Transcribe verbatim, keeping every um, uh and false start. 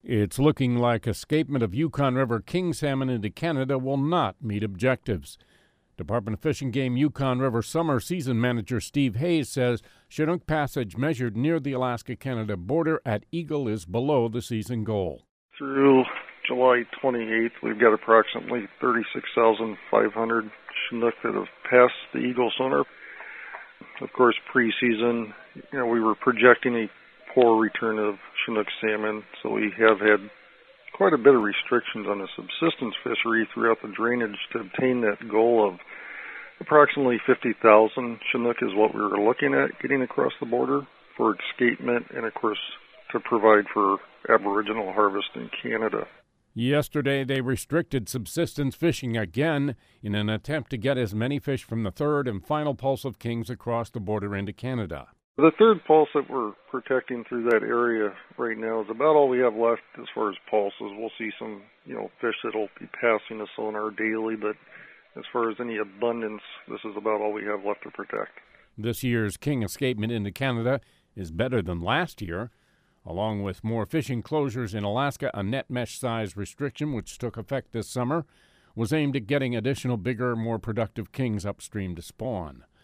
It's looking like escapement of Yukon River king salmon into Canada will not meet objectives. Department of Fish and Game Yukon River Summer Season Manager Steve Hayes says Chinook passage measured near the Alaska-Canada border at Eagle is below the season goal. Through July twenty-eighth, we've got approximately thirty-six thousand five hundred Chinook that have passed the Eagle sonar. Of course, pre-season, you know, we were projecting a poor return of Chinook salmon, so we have had quite a bit of restrictions on the subsistence fishery throughout the drainage to obtain that goal of approximately fifty thousand Chinook is what we were looking at getting across the border for escapement and, of course, to provide for Aboriginal harvest in Canada. Yesterday, they restricted subsistence fishing again in an attempt to get as many fish from the third and final pulse of kings across the border into Canada. The third pulse that we're protecting through that area right now is about all we have left as far as pulses. We'll see some, you know, fish that'll be passing the sonar daily, but as far as any abundance, this is about all we have left to protect. This year's king escapement into Canada is better than last year. Along with more fishing closures in Alaska, a net mesh size restriction, which took effect this summer, was aimed at getting additional bigger, more productive kings upstream to spawn.